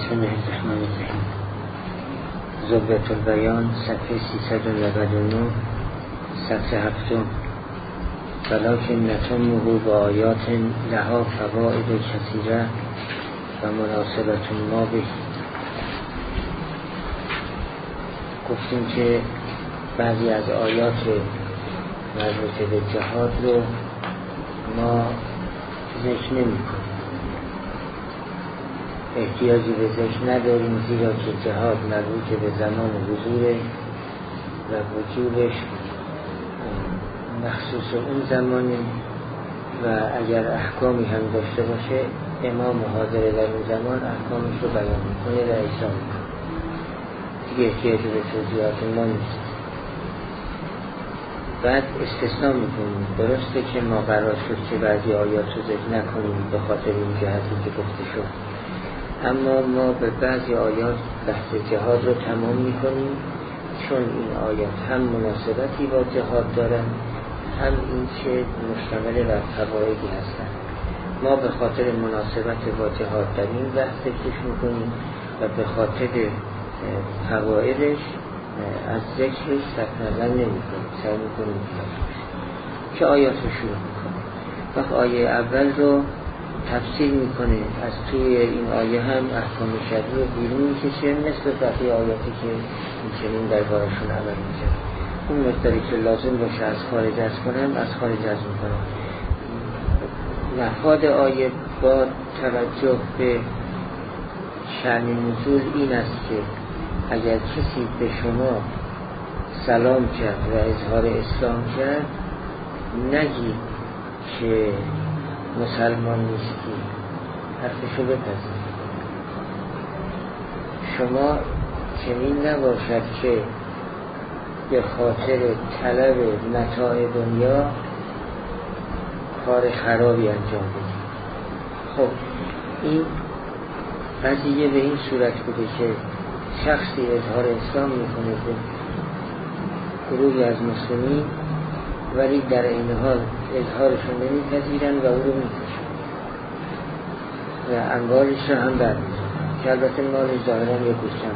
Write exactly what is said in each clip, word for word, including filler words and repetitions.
بسم الله الرحمن الرحیم. زبدة البیان صفحه سیصد و نود و نه صفحه هفتم. ولکن نتمه با آیات لها فواید کثیره و مناسبت ما به. گفتیم که بعضی از آیات مربوط به جهاد رو ما ذکر نمی کنیم، احتیاجی به ذکر نداریم، زیرا که جهاد مربوط به زمان حضور و وجوبش مخصوص اون زمانی و اگر احکامی هم داشته باشه امام حاضر در اون زمان احکامش رو بیان میکنه و اجرا میکنه، دیگه احتیاجی به توضیحات ما نیست. بعد استثناء میکنیم، درسته که ما قرار شد که بعضی آیات رو ذکر نکنیم به خاطر این جهتی که گفته شد، اما ما به بعضی آیات بحث جهاد رو تمام میکنیم، چون این آیات هم مناسبتی با جهاد دارن، هم این که مشتمل بر فوایدی هستن. ما به خاطر مناسبت با جهاد در این بحث ذکرش میکنیم و به خاطر فوایدش از ذکرش صرف نظر نمیکنیم، سعی میکنیم که آیات رو شروع میکنیم. وقت آیه اول رو تفسیر میکنه، از توی این آیه هم احکام شرعی رو بیرون میکشه، مثل بقیه آیاتی که میکنیم در بارشون عمل میشه. اون مقداری که لازم باشه از خارج از کنم از خارج از میکنم. مفاد آیه با توجه به شأن نزول این است که اگر کسی به شما سلام کرد و اظهار اسلام کرد، نگی که مسلمان نیستی، حرفشو بپذیر. شما چنین نباشد که به خاطر طلب متاع دنیا کار خرابی انجام بدید. خب این قضیه به این صورت بوده که شخصی اظهار اسلام میکنه به گروهی از مسلمین، ولی در این حال اظهارشون نمیپذیرن و او رو میکشن و انبارش رو هم برمیزن که البته مالش ظاهرا یه گوشتن.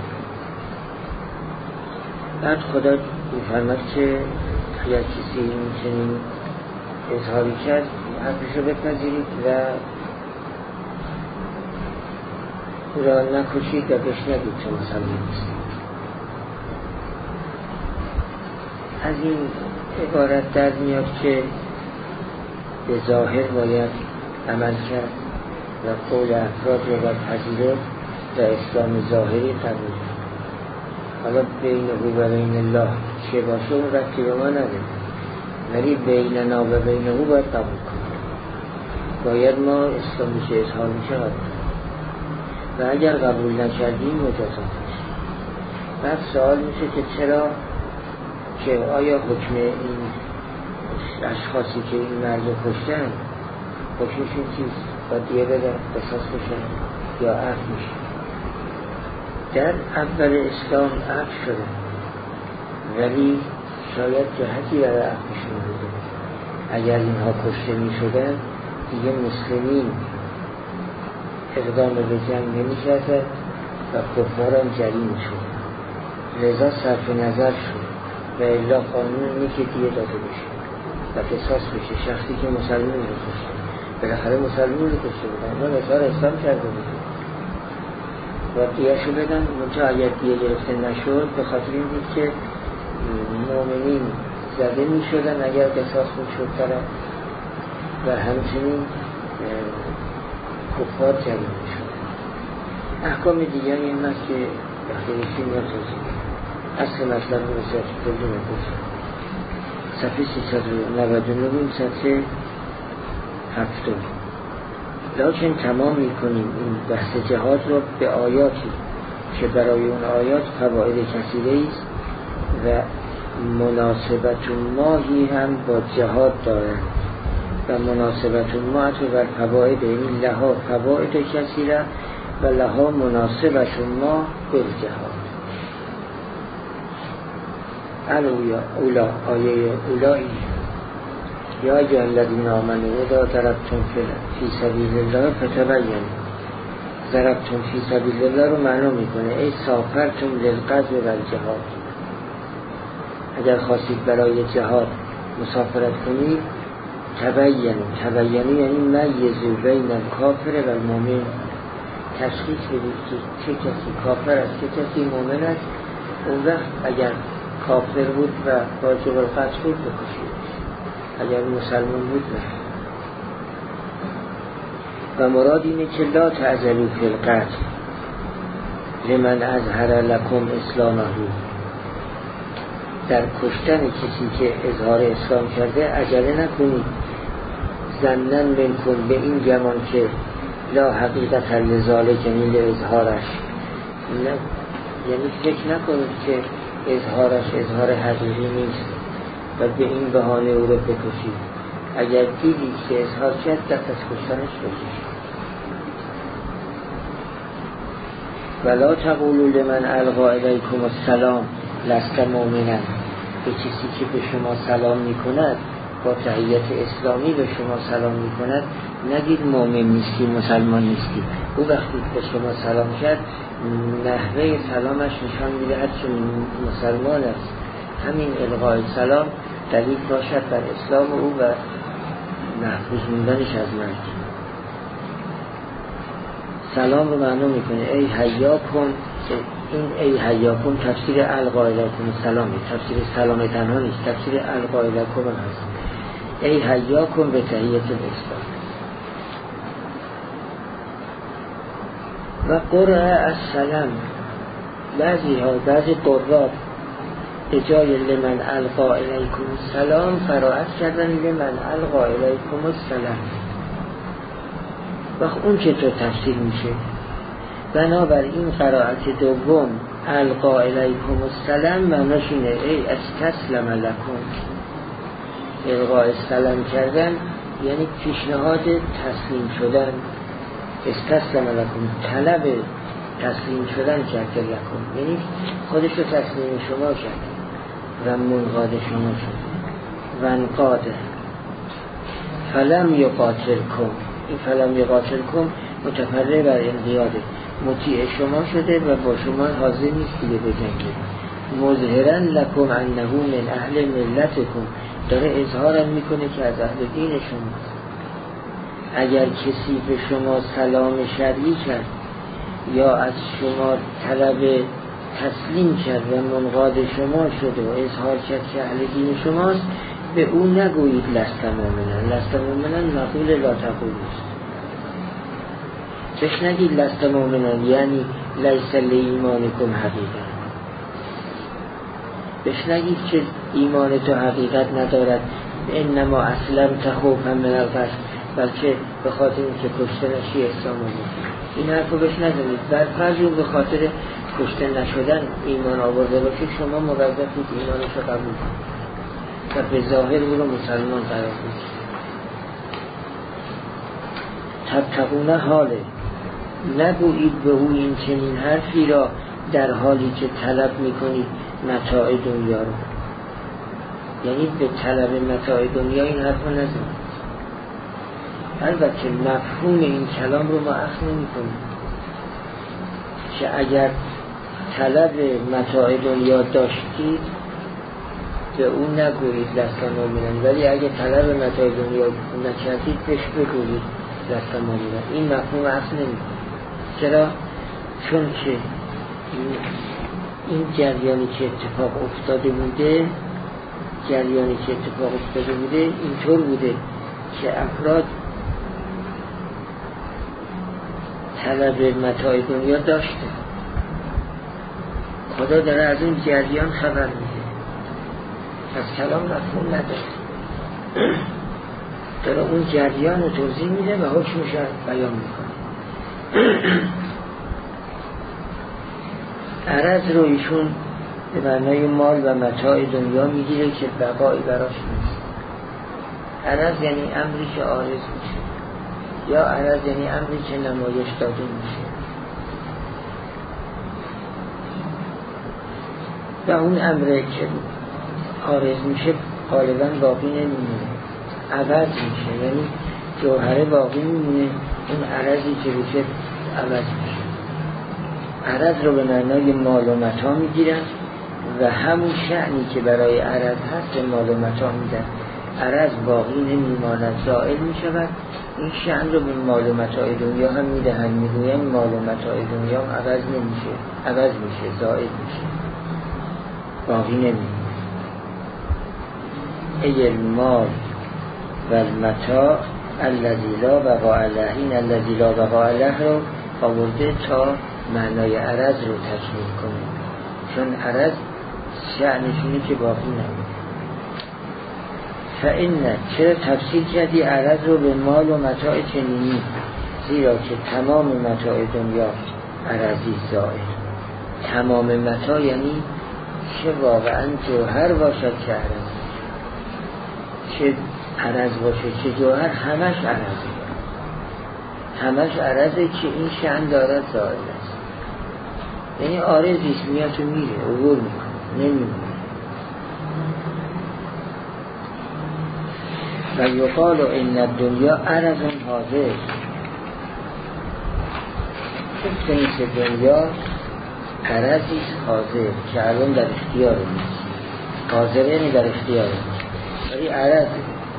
بعد خدا میفرمد که اگر کسی این چنین اظهاری کرد حرفش رو بپذیرید و او را نکشید و بشنوید چون مسلمان نیست. از این عبارت در میاد که به ظاهر باید عمل کرد و قول افراد رو باید پذیرفت و اسلام ظاهری قبول کرد. حالا بین او و بین الله چه باشه اون ربطی به ما نداره، ولی بیننا و بین او باید قبول کنیم. باید ما اسلامی که اظهار میشه قبول کنیم و اگر قبول نکردیم مجازات میشه. بعد سوال میشه که چرا، که آیا حکم این اشخاصی که این مرد رو کشتن حکمشون چیست؟ با دیه بدن، قصاص بشن یا عفو میشه؟ در اول اسلام عفو شدن، ولی شاید جهتی برای عفوشون بوده. اگر اینها کشته میشدن دیگه مسلمین اقدام به جنگ نمی کردن و کفاران جری می شدن، لذا صرف نظر شد و الا قانون اینه که دیه داده بشه و قصاص بشه. شخصی که مسلمان رو کشته، بالاخره مسلمان رو کشته بودن، اینا اظهار اسلام کرده بود و دیه شو بدن. منطقه اگر دیه گرفته نشد به خاطر این بود که مؤمنین زده می شدن اگر قصاص می شد طرف و همچنین کفار جری می شد. احکام دیگر این است که بخیرشی میاد توضیح اصل مطلب رو بسیار ترجمه کنیم. صفحه سیصد و نود و نه صفحه هفتم. لکن تمام میکنیم این بحث جهاد رو به آیاتی که برای اون آیات فواید کثیره است و مناسبت ماهی هم با جهاد دارند و مناسبت ما تو بر فواید این لها فواید کثیره و لها مناسبت ما به جهاد. اولا اولا آیه اولایی یا ایها الذین آمنوا اذا ضربتم فی سبیل الله فتبینوا ضربتم فی سبیل الله رو معنا میکنه ای سافرتم للغزو و الجهاد، اگر خواستید برای جهاد مسافرت کنید تبینوا، تبینوا یعنی میزوا بین الکافر و المؤمن، تشخیص بدید که چه کسی کافر است چه کسی مؤمن است. اون وقت اگر کافر بود و واجب القتل بود بکشید، اگر مسلمان بود بکشید. و مراد اینه که لا تعجلوا فی القتل لمن اظهر لکم اسلامه، در کشتن کسی که اظهار اسلام کرده عجله نکنید. ظنن منکم، به این گمان که لا حقیقت لذالک، یعنی اظهارش نه، یعنی فکر نکنید که اظهارش اظهار حقیقی نیست و به این بهانه او رو بکشید. اگر دیدید که اظهار کرد دست از کشتنش بکشید. ولا تقولوا لمن القی الیکم السلام لست مؤمنا، به کسی که به شما سلام میکند با تحیت اسلامی به شما سلام میکند نگید مؤمن نیستی مسلمان نیستی. او وقتی به شما سلام کرد نحوه سلامش نشان میدهد که مسلمان است. همین القای سلام دلیل باشد بر اسلام او و محفوظ موندنش از مرگ. سلام رو معنا میکنه ای حیاکم، این ای حیاکم تفسیر القا الیکم السلام، تفسیر سلام تنها نیست، تفسیر القا الیکم هست. ای حیاکم به تحیت الاسلام. و قرأ السلام، بعضی ها بعضی قرآن به جای لمن القا الیکم السلام قرائت کردن لمن القا الیکم السلام. وقت اون چطور تفسیر میشه؟ بنابراین قرائت دوم القا الیکم السلام معناش اینه ای استسلم لکم. القا السلام کردن یعنی پیشنهاد تسلیم شدن. استسلم لکم طلب تسلیم شدن کرده لکم، یعنی خودش رو تسلیم شما کرد و منقاد شما شد. و انقاده فلم یقاتلکم، این فلم یقاتلکم متفرع بر انقیاده، مطیع شما شده و با شما حاضر نیست دیگه بجنگه. مظهرا لکم انه من اهل ملتکم، داره اظهارم میکنه که از اهل دین شماست. اگر کسی به شما سلام شرعی کرد یا از شما طلب تسلیم کرد و منقاد شما شد و اظهار کرد که اهل دین شماست، به او نگویید لست مؤمنا. لست مؤمنا مقول لا تقول است. بهش نگید لست مؤمنا یعنی لیس لایمانکم حقیقت. بهش نگید که ایمان تو حقیقت ندارد، انما اصلا تخوفا من القتل، بلکه به خاطر اینکه کشته نشی اسلام آمد. این حرف رو بهش نزنید. بر فرض اون به خاطر کشته نشدن ایمان آورده باشه، شما موظفید ایمانش رو قبول کنید و به ظاهر او رو مسلمان قرار بدید. تبتغون حاله، نگویید به او این چنین حرفی را در حالی که طلب میکنید متاع دنیا رو، یعنی به طلب متاع دنیا این حرف رو نزنید. البته مفهوم این کلام رو ما اخذ نمی کنیم که اگر طلب متاع دنیا داشتید به اون نگویید لست مؤمنا، ولی اگر طلب متاع دنیا نکردید بهش بگویید لست مؤمنا. این مفهوم اخذ نمی کنیم. چرا؟ چون که این جریانی که اتفاق افتاده بوده جریانی که اتفاق افتاده بوده اینطور بوده که افراد طلب متاع دنیا داشته. خدا داره از اون جریان خبر میده، از کلام مفهوم نداره، داره اون جریان رو توضیح میده و حکمش رو بیان میکنه. عرض رو ایشون به معنای مال و متاع دنیا میگیره که بقایی براش نیست. عرض یعنی امری که عارض میشه، یا عرض یعنی امری که نمایش داده میشه و اون امری که عارض میشه غالبا باقی نمیمونه، عوض میشه، یعنی جوهره باقی میمونه. اون عرضی که روشه عوض میشه. عرض رو به معنای مال و متاع میگیرن و همون شأنی که برای عرض هست به مال و متاع میدن. عرض باقی نمیماند، زائل میشود. این شأن رو به مال و متاع دنیا هم میدهن، میگوین مال و متاع دنیا هم عوض نمیشه، عوض میشه، زائل میشه، باقی نمیمونه. ای المال و المتاع الذی لا بقاء له، این الذی لا بقاء له رو آورده تا معنای عرض رو تکمیل کنه، چون عرض شأنشونه که باقی نمیمونه. فإن، چرا تفسیر کردی عرض رو به مال و متاع چنینی؟ زیرا که تمام متاع دنیا عرضی زائل. تمام متاع یعنی چه واقعا جوهر باشد که عرض، چه عرض باشه چه جوهر، همش عرضه، همش عرضه که این شأن دارد زائل است. یعنی عارضیست، میاد و میره، عبور میکنه، نمیمونه. و یقال ان الدنیا عرض حاضر، مثل دنیا عرضیست حاضر که الان در اختیار نیست. حاضر یعنی در اختیار نیست، ولی عرض.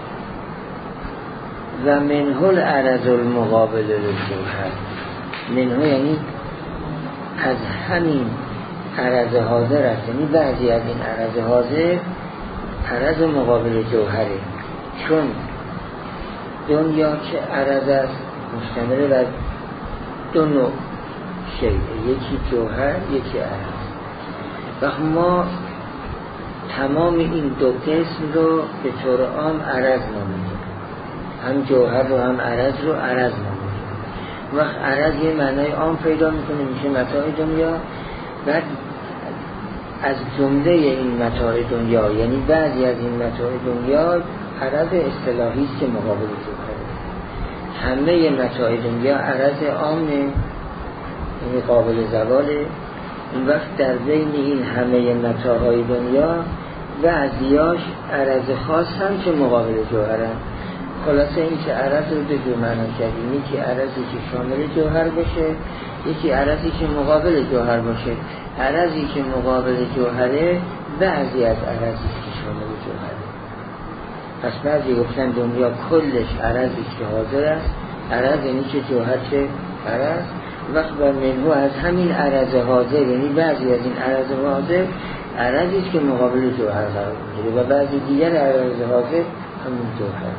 و منه العرض المقابل للجوهر، منه یعنی از همین عرض حاضر است، یعنی بعضی از این عرض حاضر عرض مقابل جوهره. چون دنیا که عرض است مشتمل بر دو نوع شیء، یکی جوهر یکی عرض. و ما تمام این دو قسم رو به طور عام عرض نامیدیم، هم جوهر رو هم عرض رو عرض نامیدیم. وقت عرض یه معنای عام پیدا میکنه، میشه متاع دنیا. بعد از جمله این متاع دنیا، یعنی بعضی از این متاع دنیا عرض اصطلاحی است که مقابل جوهره. همه متاع دنیا عرض عامه، یعنی قابل زواله. این وقت در بین این همه متاعهای دنیا بعضیاش عرض خاص هم که مقابل جوهرن. خلاصه این که عرض رو به دو معنا کردیم، یکی عرضی که شامل جوهر باشه، یکی عرضی که مقابل جوهر باشه. عرضی که مقابل جوهره بعضی از عرضی که شامل جوهره. پس بعضی گفتن دنیا کلش عرضی که حاضر است. عرض یعنی که جوهر چه عرض. وقت بر منهو از همین عرض حاضر، یعنی بعضی از این عرض حاضر عرضی است که مقابل جوهر قرار میگیره و بعضی دیگر عرض حاضر همین جوهر.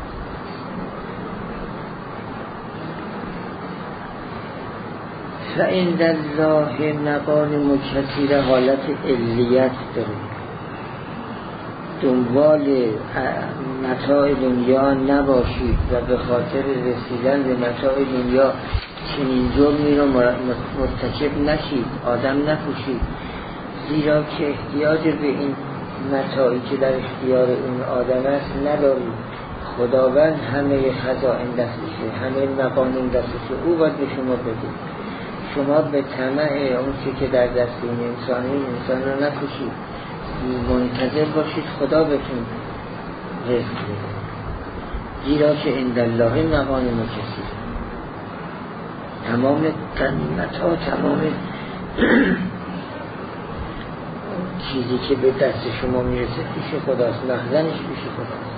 فعند الله مقام مکثیر حالت علیت داره. دنبال متاع دنیا نباشید و به خاطر رسیدن به متاع دنیا چنین جرمی رو مرتکب نشید، آدم نپوشید. زیرا که احتیاج به این متاعی که در اختیار اون آدم است ندارید. خداوند همه خزائن دستشه، همه مقامین دستشه، او باید به شما بده. شما به طمع اون چی که در دست این انسانی انسان رو نکشید، منتظر باشید خدا بهتون رزق بده. زیرا که عند الله مقام مکثیر، تمام غنیمت ها، تمام چیزی که به دست شما میرسه پیش خداست، مخزنش پیش خداست.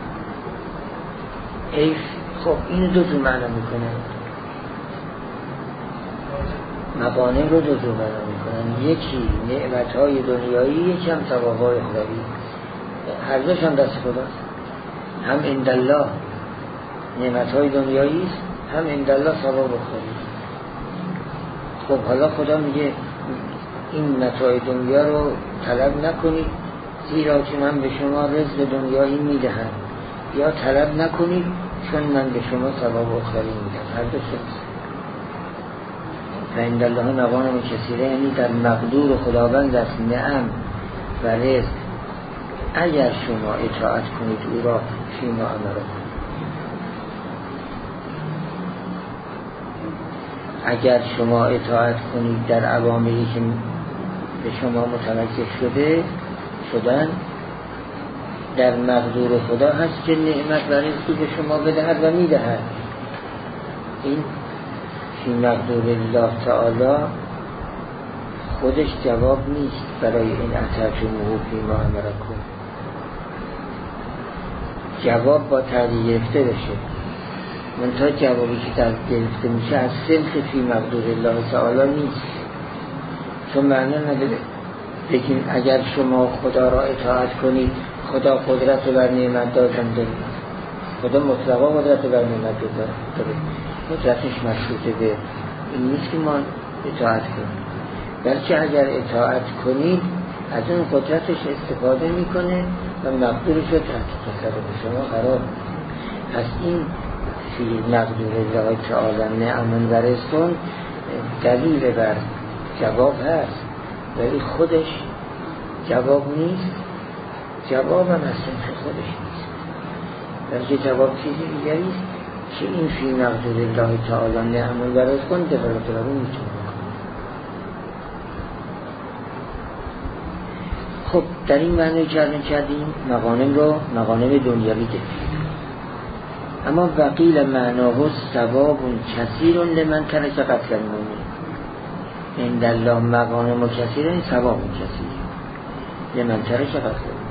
ایف خب این دو دو معنا میکنه، مقانه رو دو دو معنا میکنن. یکی نعمتهای دنیایی، یکی هم ثوابهای اخروی. هر دوش هم دست خداست. هم عند الله نعمتهای دنیایی است، هم عند الله ثواب اخروی. خب حالا خدا میگه این متاع دنیا رو طلب نکنید، زیرا که من به شما رزق دنیایی میدهم، یا طلب نکنید چون من به شما ثواب اخروی میدم. هر دو شد. و عند الله مقام مکثیر، یعنی در مقدور خداوند است نعم و رزق اگر شما اطاعت کنید او را فیما امرکم. اگر شما اطاعت کنید در اوامری که به شما متوجه شده شدن، در مقدور خدا هست که نعمت و رزقی به شما بدهد و میدهد. این فی مقدور الله تعالی خودش جواب نیست برای این اطاعتموه فی ما امرکم. جواب با تعریف گرفته بشه، منتها جوابی که تعریف گرفته میشه از سمت فی مقدور الله تعالی نیست، چون معنا نداره بگیم اگر شما خدا را اطاعت کنید خدا قدرت بر نعمت دادن داره. خدا مطلقا قدرت بر نعمت داره، قدرتش مشروطه به این نیست که ما اطاعت کنیم، بلکه اگر اطاعت کنید از اون قدرتش استفاده میکنه و مقدورش رو تحت تصرف شما قرار میده. پس این فی مقدور الله تعالی نعم و رزق دلیل بر جواب هست، ولی خودش جواب نیست، جواب هم از سمت خودش نیست، بلکه جواب چیزی دیگری است که این فی مقدور الله تعالی نعم و رزق دلالت بر اون میتونه. خب در این معنی کردن کردیم مغانم رو مغانم دنیوی گرفتیم، اما وقیل معناه ثواب کثیر لمن ترک قتل المؤمن. عند الله مغانم کثیر، این ثواب کثیر لمن ترک قتل المؤمن.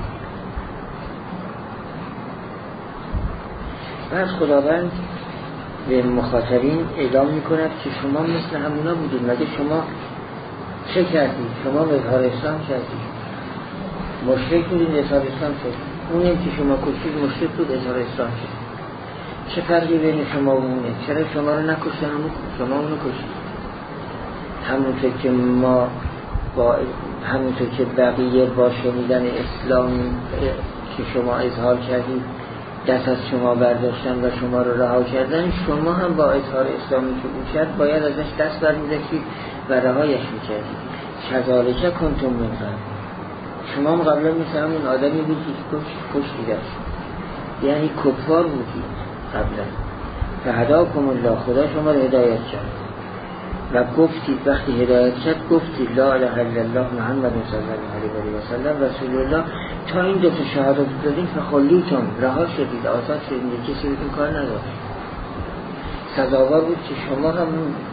بعد خداوند به مخاطبین اعلام میکند که شما مثل همونا بودید، مگه شما چه کردید؟ شما اظهار اسلام کردید، مشرک بودید اظهار اسلام شد، اونی که شما کشید مشرک بود اظهار اسلام شد. چه فرقی بین شما و اونه؟ چرا شما رو نکشتن شما اونو کشید؟ همونطور که ما با همونطور که بقیه با شنیدن اسلام که شما اظهار کردید دست از شما برداشتن و شما رو رها کردن، شما هم با اظهار اسلامی که بود کرد باید ازش دست برمی‌داشتید و رهایش می‌کردید. کذالک کنتم من قبل، شما هم قبلا مثل همون آدمی بودید که کشتیدش، یعنی کفار بودید قبلا. فهداکم الله، خدا شما رو هدایت کرد و گفتید وقتی هدایت کرد گفتید لا اله الا الله محمد صلی الله علیه و سلم رسول الله، تا این دو تا شهادت دادین فخلیتم، رها شدید، آزاد شدید، کسی بهتون کار نداشت. سزاوار بود که شما هم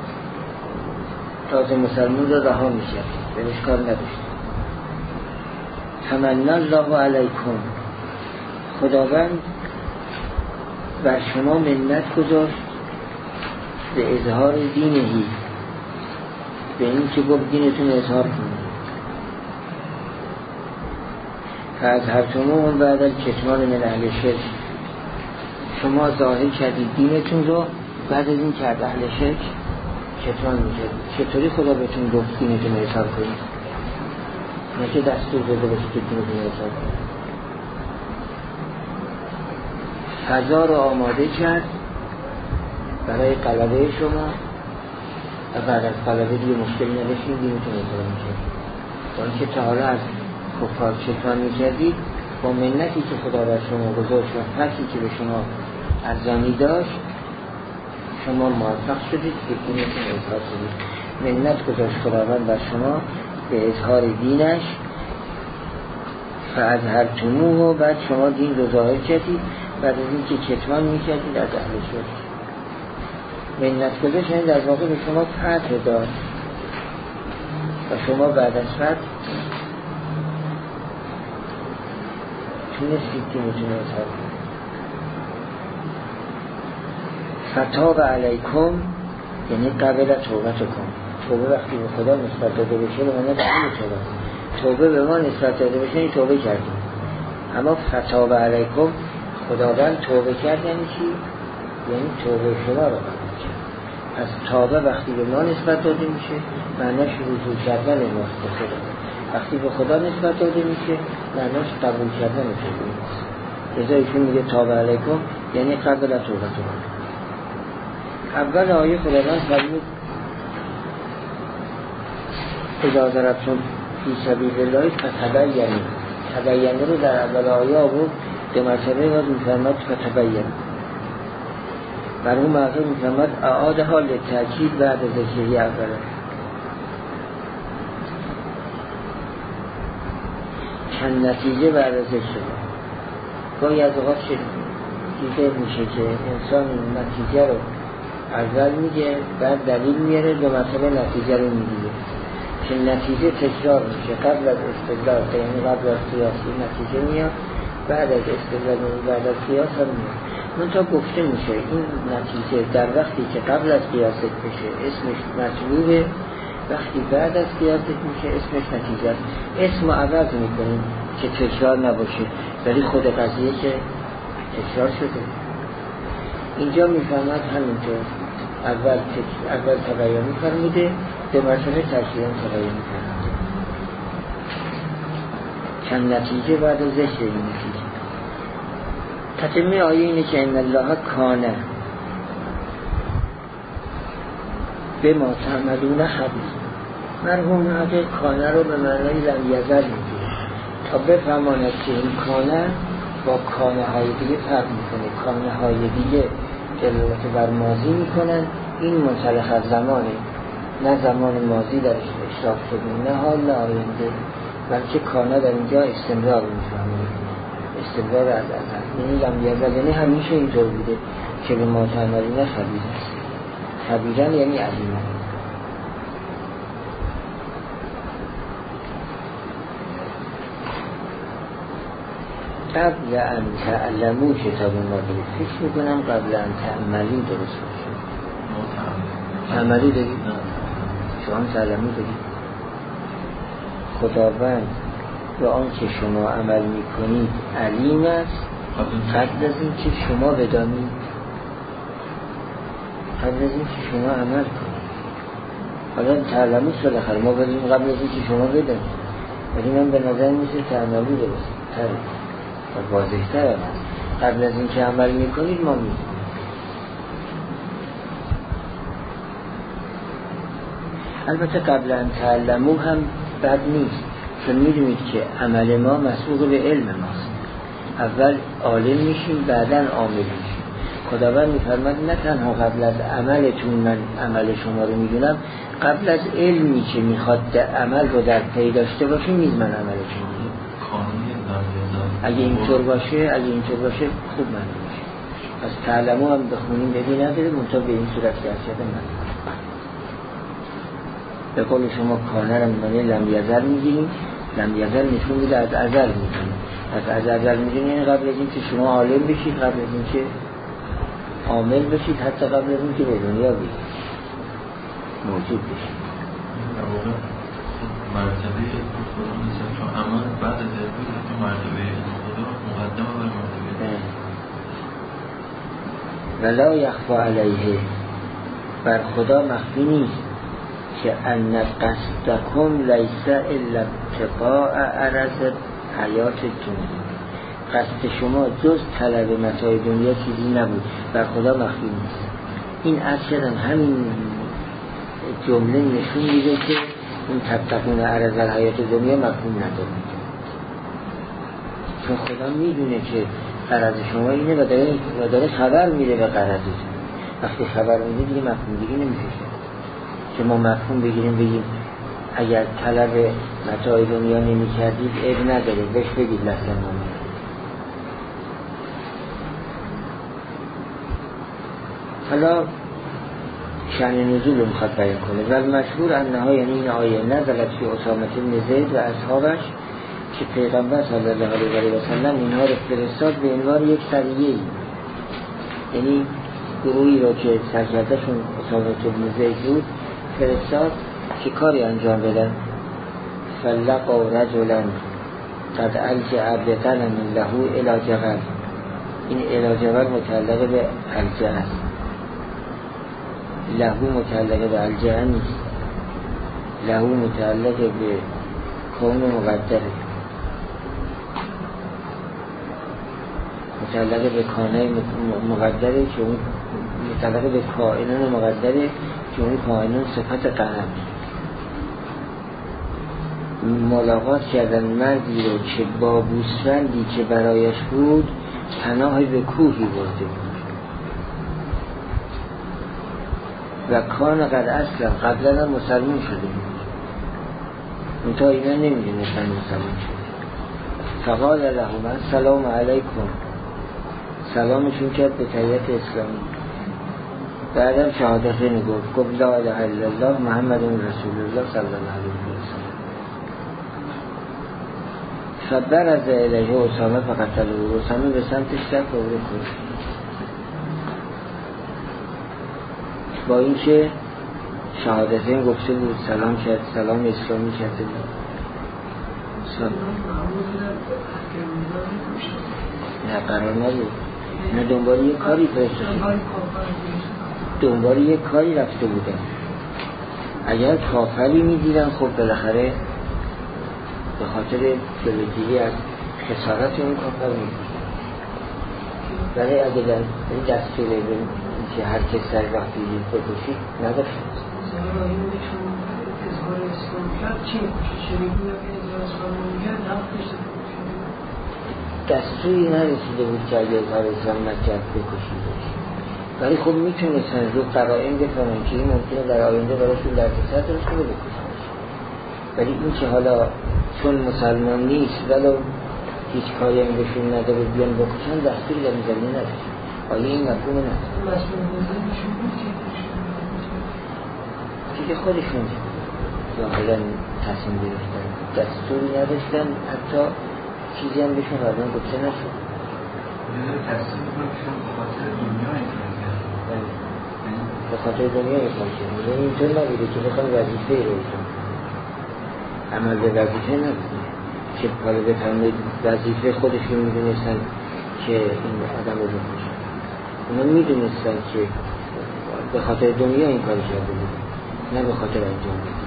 تازه مسلمان رو رها میشد، بهش کار نداشت. تمنی الله علیکم، خداوند بر شما منت گذاشت به اظهار دینهی، به این که گفت دینتون اظهار کنید. فاز هر تموم بعد کتمان من اهل شرک، شما ظاهر کردید دینتون رو بعد از این که از اهل شرک کتمان میکردید. چطوری خدا بهتون گفت دینتون اظهار کنید؟ نه که دستور داده باشه که دینتون اظهار کنید. فضا رو آماده کرد برای غلبه شما و بعد از غلبه دیگه مشکلی نداشتید، دینتون اظهار میکردید. با اینکه تا حالا از کفار کتمان میکردید، با منتی که خدا بر شما گذاشت و فتی که به شما ارزانی داشت شما موفق شدید که دینتون اظهار کنید. منت گذاشت خداوند بر شما به اظهار دینش، فاظهرتموه، و بعد شما دین رو ظاهر کردید بعد از این که کتمان میکردید از اهل شرک. منت گذاشت یعنی در واقع به شما فتح داد و شما بعد از فتح تونستید که میتونه اظهار کنید. فتاب علیکم یعنی قبل توبتکم، توبه وقتی به خدا نسبت داده بشه به معنی قبول توبه، توبه به ما نسبت داده بشه این توبه کردیم. اما فتاب علیکم خداوند توبه کرد یعنی چی؟ یعنی توبه شما رو قبول کرد. پس توبه وقتی به ما نسبت داده میشه معناش رجوع کردن ماست به خدا، وقتی به خدا نسبت داده میشه معناش قبول کردن توبه است. لذا ایشون میگه توبه علیکم یعنی قبل توبتکم. اول آیه خداوند فرمود اذا ضربتم فی سبیل الله فتبینوا، تبینوا رو در اول آیه آورد دو مرتبه و میفرماد فتبینوا، بر اون موقع میفرماد اعادها للتأکید بعد ذکری اوله. چند نتیجه بعد از ذکر گاهی از اوقات دیده میشه که انسان نتیجه رو اول میگه بعد دلیل میاره دو مرتبه نتیجه رو میگیره که نتیجه تکرار میشه. قبل از استدلال یعنی قبل از قیاسی نتیجه میاد، بعد از استدلال بعد از قیاس هم میاد. منتها گفته میشه این نتیجه در وقتی که قبل از قیاست میشه اسمش مطلوبه، وقتی بعد از قیاست میشه اسمش نتیجه است. اسم رو عوض میکنیم که تکرار نباشه، ولی خود قضیه که تکرار شده. اینجا میفهمد همینطور اول تک... اول تغییر میفرموده، دو مرتبه تکرار تغییر میفرموده. چند نتیجه بعد از ذکر این نتیجه. تتمه آیه اینه که ان الله کان به ما تعملون خبیر. مرحوم حقیق کانه رو به معنی لم یزل میگه تا بفهماند که این کانه با کانه های دیگه فرق میکنه. کانه های دیگه دلالت بر ماضی میکنن، این منطلق از زمانه، نه زمان ماضی درش اشراف شده، نه حال نه آینده، بلکه کانه در اینجا استمرار میفهمه، استمرار از ازل. یعنی لم یزل یعنی همیشه اینطور بوده که به ما تعملون خبیر است. خبیرن یعنی علیمن. قبل ان تعلمو کتاب ما دارید فکر میکنم قبل ان تعملی درست باشه. تعملی دارید؟ شما تعلمو دارید؟ خداوند به آن که شما عمل میکنید علیم است قبل از این که شما بدانید، قبل از این که شما عمل کنید. حالا تعلمو بالاخره ما بدیم قبل از این که شما بدانید، ولی من به نظر میشه تعملی درست تره و واضح تر هست. قبل از این که عمل میکنید ما میدونیم. البته قبل ان تعلمو هم بد نیست، چون میدونید که عمل ما مسبوق به علم ماست. اول عالم میشیم بعداً عامل میشیم. خداوند میفرماد نه تنها قبل از عملتون من عمل شما رو میدونم، قبل از علمی که میخواد عمل رو در پی داشته باشه نیز من عملتون میدونم. اگه اینطور باشه اگه اینطور باشه خوب من میشه. از تعلمو هم بخونیم بدی نداره، منطقه به این صورت که ارشده من به قول شما کانه رو میمانه لم یزل میگیریم. لم یزل نشون میده از ازل میگیریم. از ازل میگیریم یعنی قبل از این که شما عالم بشید، قبل از این که عامل بشید، حتی قبل از این که به دنیا بید موجود بشید. مرتبه خدا مثل چون عمل بعد از اربود حتی مرتبه خدا مقدمه بر مرتبه ولا یخفا علیه، بر خدا مخفی نیست که ان قصدکم لیس الا ابتغاء عرض حیات دنیا. قصد شما جز طلب متاع دنیا چیزی نبود، بر خدا مخفی نیست. این اصلا همین جمله نشون میده که این تبتقون عرض حیات دنیا مفهوم نداره، چون خدا میدونه که قرض شما اینه و داره, و داره خبر میده به قرضتون. وقتی خبر میده دیگه مفهوم دیگه نمیشه که ما مفهوم بگیریم بگیم اگر طلب متاع دنیا نمی کردید عیب نداره بهش بگید لحظه ما میده. حالا شأن نزول رو میخواد بیان کنه. و مشهور انها یعنی این آیه نزلت فی اسامه بن زید و اصحابش که پیغمبر صلی الله علیه و سلم اینها رو فرستاد به عنوان یک سریه، یعنی گروهی رو که سرکردهشون اسامه بن زید بود فرستاد که کاری انجام بدن. فلقوا رجلا قد الجأ بقلم له الی جبل. این الی جبل متعلق به الجأ است، لهو متعلق به الجأ نیست. لهو متعلق به کون مقدره، متعلق به کانه مقدره که اون متعلق به کائنان مقدره که اون کائنان صفت قلم. ملاقات کردن مردی رو که با گوسفندی که برایش بود پناه به کوهی برده بود و کان قد اصلا قبلا مسلمان شده بود، منتها اینا نمیدونستن مسلمان شده. فقال لهم السلام علیکم، سلامشون کرد به تحیت اسلامی. بعدم شهادتین گفت گفت لا اله الا الله محمد رسول الله صلی الله علیه و سلم. فبرز الیه اسامه فقتله، اسامه به سمتش رفت و او رو کشت. با اینکه شهادتین گفته بود، سلام کرد، سلام اسلامی کرده بود. نه قرار نبود، نه دنبال یک کاری فرستاده، دنبال یک کاری رفته بودن. اگر کافری میدیدن خب بالاخره به خاطر جلوگیری از خسارت اون کافر میدیدن. ولی اگر در این دستور بین که هر کس سر وقتی دید بکشید نداشت. مثلا این چون اظهار اسلام کرد چی میکشه؟ شریعی که اظهار اسلام میگرد حقش دستوری نرسیده بود که اگر اظهار اسلام نکرد بکشیدش. ولی خب میتونستن رو قرائن بفهمن که این ممکنه در آینده براشون در کسر درست رو بکشنش. ولی این که حالا چون مسلمان نیست ولو هیچ کاری هم بهشون نداره بیان بکشن دستوری در این زمینه نداشت. آیا این مفهوم نداره؟ دیگه خودشون ظاهرا تصمیم گرفتن، دستوری نداشتن، حتی چیزی هم بهشون قبلا گفته نشد. تصمیم باشون به خاطر دنیا این کار کرد، به خاطر دنیا این کار کرد. یعنی اینطور نبوده که بخوام وظیفه رو بکنم، عمل به وظیفه نبوده که حالا بفرمایید وظیفه خودشون میدونستن که این آدم رو بکشن. اونا میدونستن که به خاطر دنیا این کار کرده بود، نه به خاطر انجام بدید.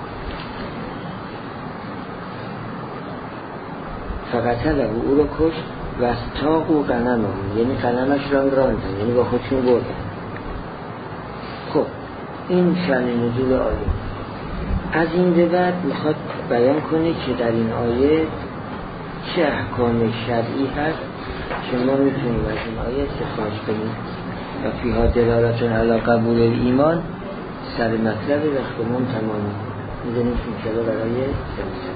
فقط او او رو کشت و از تاق و غنم هم، یعنی غنمش را راندن، یعنی با خودشون بردن. خب این شأن نزول آیه. از این به بعد میخواد بیان کنه که در این آیه چه احکام شرعی هست که ما میتونیم از این آیه استخراج کنیم و فیها دلالتون علی قبول ایمان. سر مطلب رختمون تمامی میدونیم که برای